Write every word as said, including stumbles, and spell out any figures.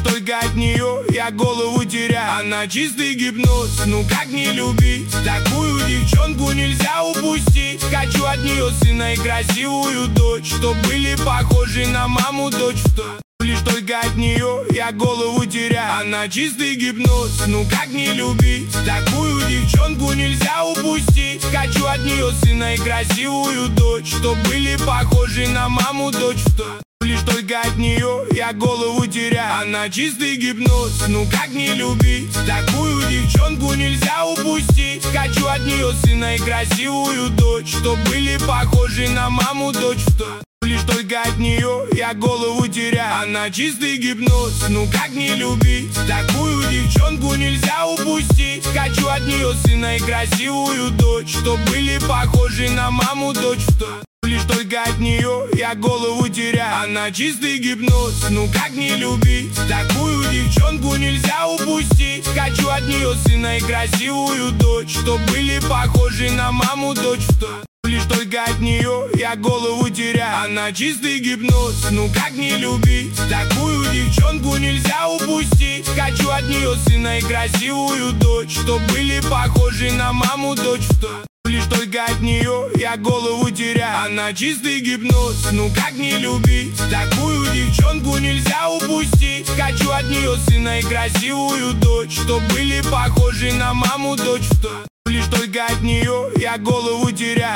только от нее я голову теряю. Она чистый гипноз, ну как не любить? Такую девчонку нельзя упустить. Хочу от нее сына и красивую дочь, чтоб были похожи на маму, дочь в то. Лишь только от нее я голову теряю. Она чистый гипноз, ну как не любить? Такую девчонку нельзя упустить. Хочу от нее сына и красивую дочь, чтоб были похожи на маму, дочь в то. Лишь только от нее я голову теряю. Она чистый гипноз, ну как не любить? Такую девчонку нельзя упустить. Хочу от нее сына и красивую дочь, чтоб были похожи на маму, дочь в то. Лишь только от нее я голову теряю. Она чистый гипноз, ну как не любить? Такую девчонку нельзя упустить. Хочу от нее сына и красивую дочь, чтоб были похожи на маму, дочь в то. Лишь только от нее я голову теряю. Она чистый гипноз, ну как не любить? Такую девчонку нельзя упустить. Хочу от нее сына и красивую дочь, чтоб были похожи на маму, дочь в то. Лишь только от нее я голову теряю. Она чистый гипноз, ну как не любить? Такую девчонку нельзя упустить. Хочу от нее сына и красивую дочь, чтоб были похожи на маму, дочь в то. Лишь только от нее я голову теряю. Она чистый гипноз, ну как не любить? Такую девчонку нельзя упустить. Хочу от нее сына и красивую дочь, чтоб были похожи на маму, дочь в то. Лишь только от нее я голову теряю.